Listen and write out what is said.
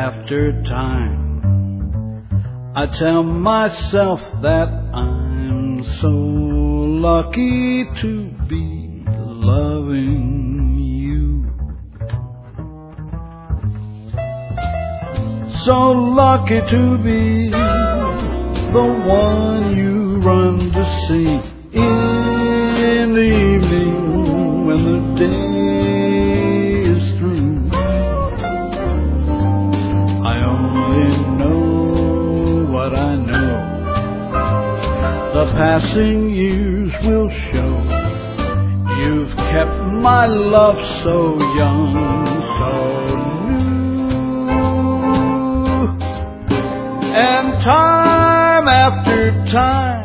after time, I tell myself that I'm so lucky to be loving you. So lucky to be the one you run to see in the evening when the day is through. I only know what I know. The passing years will show. You've kept my love so young, so new. And time after time